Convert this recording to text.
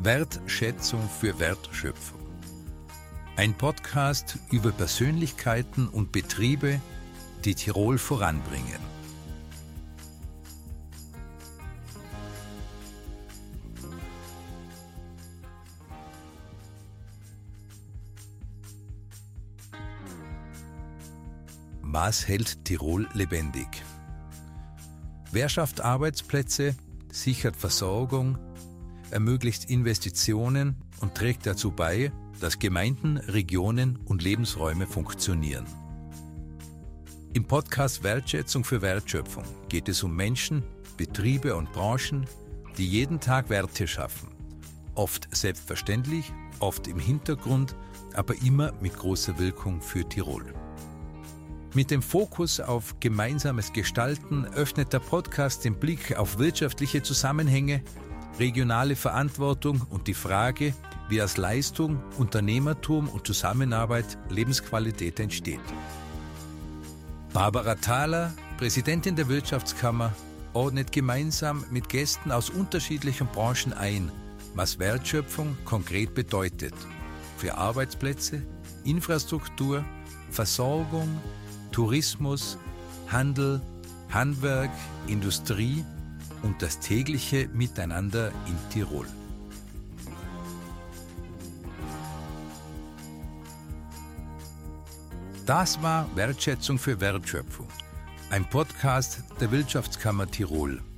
Wertschätzung für Wertschöpfung. Ein Podcast über Persönlichkeiten und Betriebe, die Tirol voranbringen. Was hält Tirol lebendig? Wer schafft Arbeitsplätze, sichert Versorgung, ermöglicht Investitionen und trägt dazu bei, dass Gemeinden, Regionen und Lebensräume funktionieren. Im Podcast Wertschätzung für Wertschöpfung geht es um Menschen, Betriebe und Branchen, die jeden Tag Werte schaffen. Oft selbstverständlich, oft im Hintergrund, aber immer mit großer Wirkung für Tirol. Mit dem Fokus auf gemeinsames Gestalten öffnet der Podcast den Blick auf wirtschaftliche Zusammenhänge, regionale Verantwortung und die Frage, wie aus Leistung, Unternehmertum und Zusammenarbeit Lebensqualität entsteht. Barbara Thaler, Präsidentin der Wirtschaftskammer, ordnet gemeinsam mit Gästen aus unterschiedlichen Branchen ein, was Wertschöpfung konkret bedeutet für Arbeitsplätze, Infrastruktur, Versorgung, Tourismus, Handel, Handwerk, Industrie und das tägliche Miteinander in Tirol. Das war Wertschätzung für Wertschöpfung, ein Podcast der Wirtschaftskammer Tirol.